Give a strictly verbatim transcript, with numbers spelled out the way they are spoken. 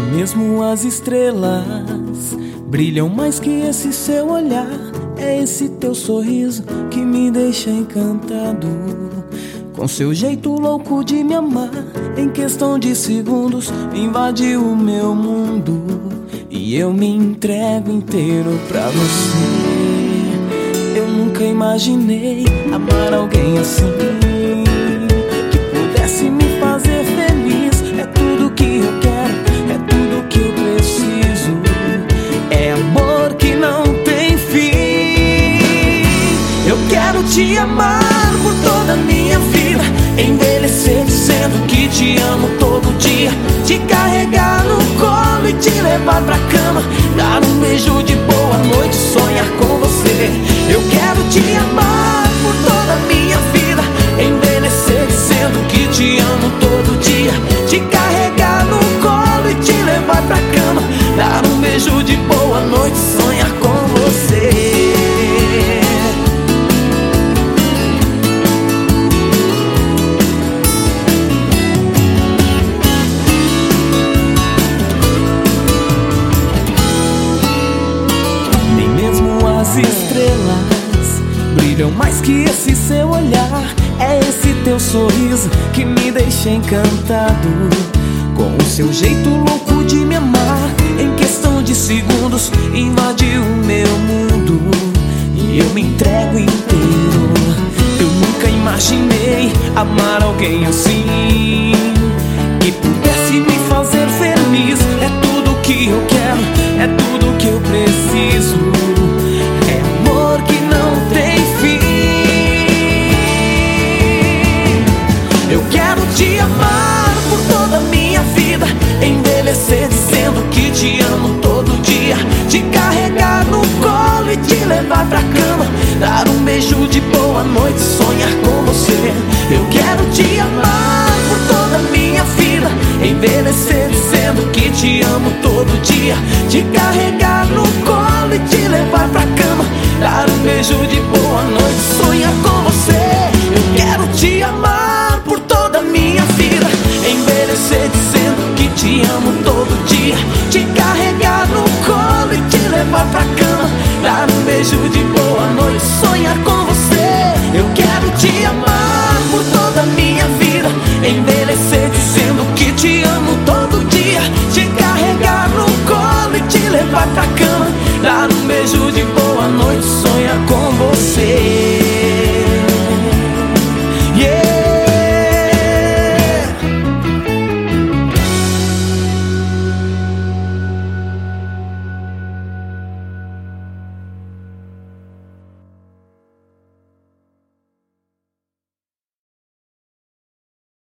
Mesmo as estrelas brilham mais que esse seu olhar. É esse teu sorriso que me deixa encantado, com seu jeito louco de me amar. Em questão de segundos invadiu o meu mundo e eu me entrego inteiro pra você. Eu nunca imaginei amar alguém assim, que pudesse me fazer feliz. É tudo que eu quero, é tudo que eu preciso. É amor que não tem fim. Eu quero te amar por toda a minha vida, envelhecer dizendo que te amo todo dia, te carregar no colo e te levar pra cama, dar um beijo de boa noite, sonhar com você. Eu quero te amar por toda a minha vida, envelhecer dizendo que te amo todo dia, te carregar no colo e te levar pra cama, dar um beijo de boa noite, sonhar com você. As estrelas brilham mais que esse seu olhar. É esse teu sorriso que me deixa encantado, com o seu jeito louco de me amar. Em questão de segundos invadiu o meu mundo e eu me entrego inteiro. Eu nunca imaginei amar alguém assim, que pudesse me fazer feliz. É tudo que eu quero, é tudo que eu preciso. Te amar por toda a minha vida, envelhecer dizendo que te amo todo dia, te carregar no colo e te levar pra cama, dar um beijo de boa noite, sonhar com você. Eu quero te amar por toda a minha vida, envelhecer dizendo que te amo todo dia, te carregar no colo e te levar pra cama, dar um beijo de boa noite, sonhar com você. Eu quero te amar por toda a minha vida, envelhecer dizendo que te amo todo dia, te carregar no colo e te levar pra cama, dar um beijo de boa noite, sonhar com você. Eu quero te amar por toda a minha vida, envelhecer dizendo que te amo todo dia, te carregar no colo e te levar pra cama, dar um beijo de boa noite, sonhar com você.